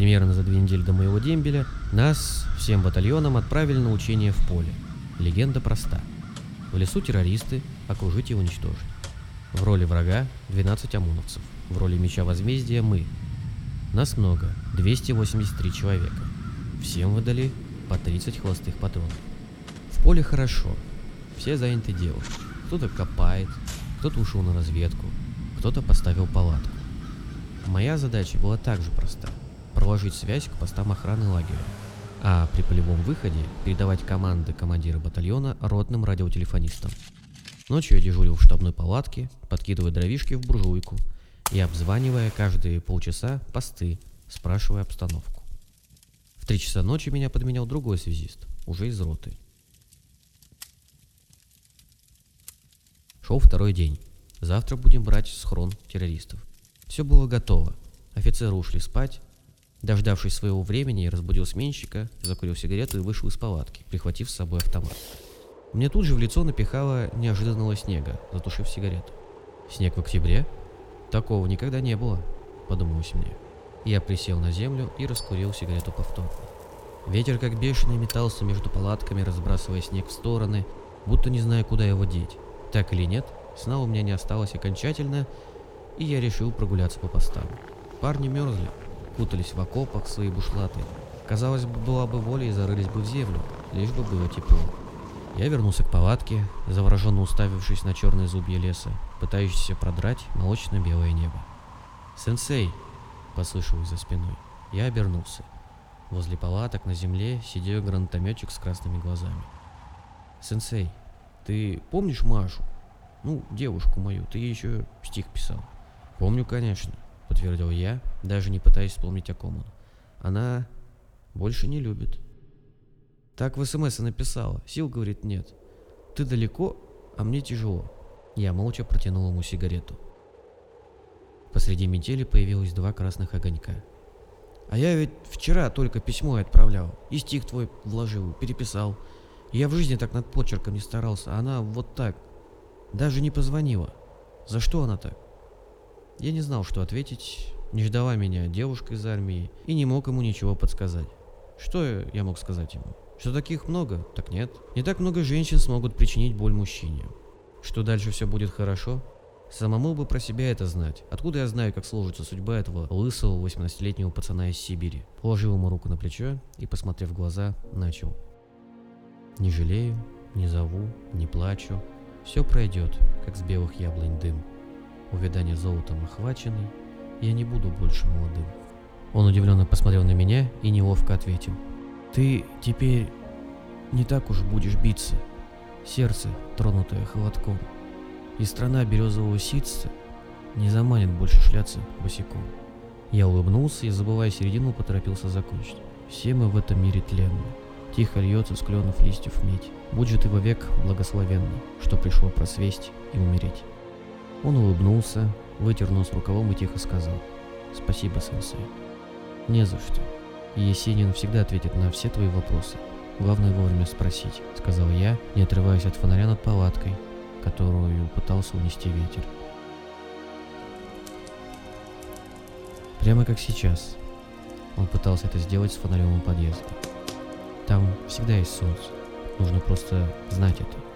Примерно за 2 недели до моего дембеля нас всем батальоном отправили на учение в поле. Легенда проста. В лесу террористы, окружить и уничтожить. В роли врага 12 ОМОНовцев, в роли меча возмездия мы. Нас много, 283 человека. Всем выдали по 30 холостых патронов. В поле хорошо, все заняты делом. Кто-то копает, кто-то ушел на разведку, кто-то поставил палатку. Моя задача была также проста – проложить связь к постам охраны лагеря, а при полевом выходе передавать команды командира батальона ротным радиотелефонистам. Ночью я дежурил в штабной палатке, подкидывая дровишки в буржуйку и обзванивая каждые полчаса посты, спрашивая обстановку. В 3 часа ночи меня подменял другой связист, уже из роты. Шел 2-й день. Завтра будем брать схрон террористов. Все было готово. Офицеры ушли спать. Дождавшись своего времени, я разбудил сменщика, закурил сигарету и вышел из палатки, прихватив с собой автомат. Мне тут же в лицо напихало неожиданного снега, затушив сигарету. Снег в октябре? Такого никогда не было, подумалось мне. Я присел на землю и раскурил сигарету повторно. Ветер как бешеный метался между палатками, разбрасывая снег в стороны, будто не зная, куда его деть. Так или нет, сна у меня не осталось окончательно, и я решил прогуляться по постам. Парни мерзли, кутались в окопах в свои бушлаты. Казалось бы, была бы воля и зарылись бы в землю, лишь бы было тепло. Я вернулся к палатке, завороженно уставившись на черные зубья леса, пытающиеся продрать молочно-белое небо. «Сенсей!» — послышалось за спиной. Я обернулся. Возле палаток на земле сидел гранатометчик с красными глазами. «Сенсей, ты помнишь Машу? Ну, девушку мою, ты ей еще стих писал». «Помню, конечно», — подтвердил я, даже не пытаясь вспомнить о ком он. «Она больше не любит». «Так в СМС и написала. Сил, говорит, нет. Ты далеко, а мне тяжело». Я молча протянул ему сигарету. Посреди метели появилось 2 красных огонька. «А я ведь вчера только письмо отправлял, и стих твой вложил, переписал. Я в жизни так над почерком не старался, а она вот так. Даже не позвонила. За что она так?» Я не знал, что ответить. Не ждала меня девушка из армии и не мог ему ничего подсказать. Что я мог сказать ему? Что таких много? Так нет. Не так много женщин смогут причинить боль мужчине. Что дальше все будет хорошо? Самому бы про себя это знать. Откуда я знаю, как сложится судьба этого лысого 18-летнего пацана из Сибири? Положил ему руку на плечо и, посмотрев в глаза, начал. «Не жалею, не зову, не плачу. Все пройдет, как с белых яблонь дым. Увядание золотом охваченный, я не буду больше молодым». Он удивленно посмотрел на меня и неловко ответил. «Ты теперь не так уж будешь биться, сердце, тронутое холодком, и страна березового ситца не заманит больше шляться босиком». Я улыбнулся и, забывая середину, поторопился закончить. «Все мы в этом мире тленны, тихо льется с кленов листьев медь. Будь же ты вовек благословенный, что пришло просвесть и умереть». Он улыбнулся, вытер нос рукавом и тихо сказал: «Спасибо, сенсей». «Не за что. И Есенин всегда ответит на все твои вопросы. Главное вовремя спросить», — сказал я, не отрываясь от фонаря над палаткой, которую пытался унести ветер. Прямо как сейчас. Он пытался это сделать с фонарем у подъезда. Там всегда есть солнце. Нужно просто знать это.